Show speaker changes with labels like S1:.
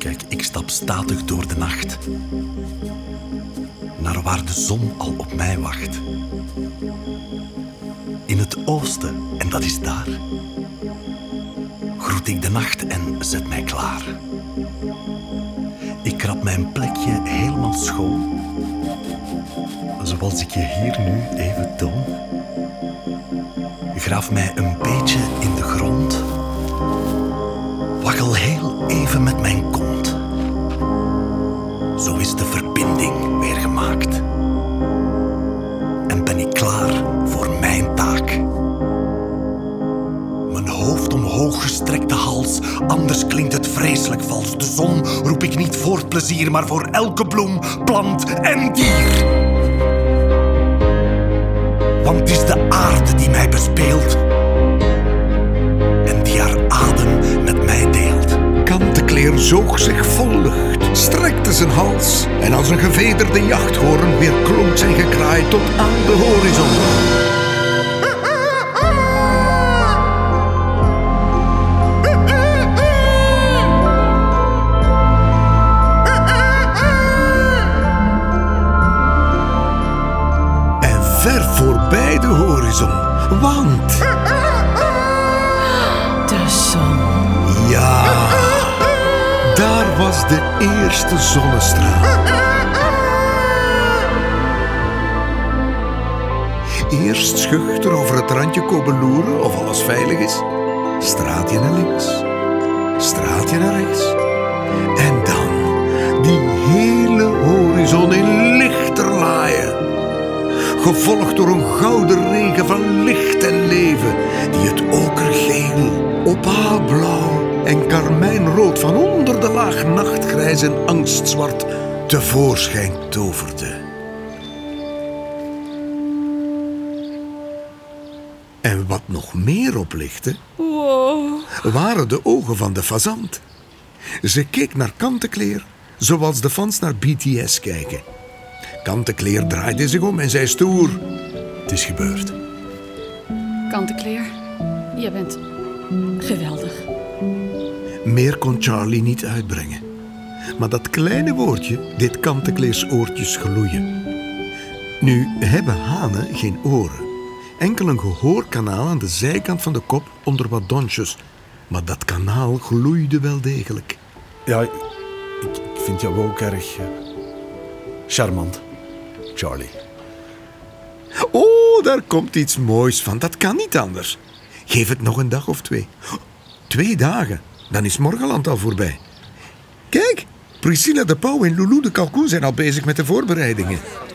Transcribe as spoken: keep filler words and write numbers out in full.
S1: Kijk, ik stap statig door de nacht. Naar waar de zon al op mij wacht. In het oosten, en dat is daar, groet ik de nacht en zet mij klaar. Ik krab mijn plekje helemaal schoon, zoals ik je hier nu even toon. Graaf mij een beetje in de grond, waggel heel even met mijn kont. Zo is de verbinding weer gemaakt. En ben ik klaar voor mijn taak. Mijn hoofd omhoog gestrekte hals, anders klinkt het vreselijk vals. De zon roep ik niet voor plezier, maar voor elke bloem, plant en dier. Want het is de aarde die mij bespeelt en die haar adem met mij deelt.
S2: Kantekleer zoog zich vol lucht, strekte zijn hals en als een gevederde jachthoorn weer klonk zijn gekraai tot aan de horizon. En ver voorbij de horizon, want...
S3: De zon.
S2: Ja, daar was de eerste zonnestraal. Eerst schuchter over het randje komen loeren of alles veilig is. Straatje naar links, straatje naar rechts. En dan die hele horizon in lichterlaaien. Gevolgd door een gouden regen van licht en leven, die het okergeel, opaalblauw en karmijnrood van onder de laag nachtgrijs en angstzwart tevoorschijn toverde. En wat nog meer oplichtte,
S3: Wow.
S2: waren de ogen van de fazant. Ze keek naar Kantekleer, zoals de fans naar B T S kijken. Kantekleer draaide zich om en zei stoer:
S1: Het is gebeurd.
S3: Kantekleer, je bent geweldig.
S2: Meer kon Charlie niet uitbrengen. Maar dat kleine woordje deed Kantekleers oortjes gloeien. Nu hebben hanen geen oren. Enkel een gehoorkanaal aan de zijkant van de kop onder wat donsjes. Maar dat kanaal gloeide wel degelijk.
S1: Ja, ik, ik vind jou ook erg uh, charmant, Charlie.
S2: Oh, daar komt iets moois van. Dat kan niet anders. Geef het nog een dag of twee. Twee dagen, dan is Morgenland al voorbij. Kijk, Priscilla de Pauw en Loulou de Kalkoen zijn al bezig met de voorbereidingen.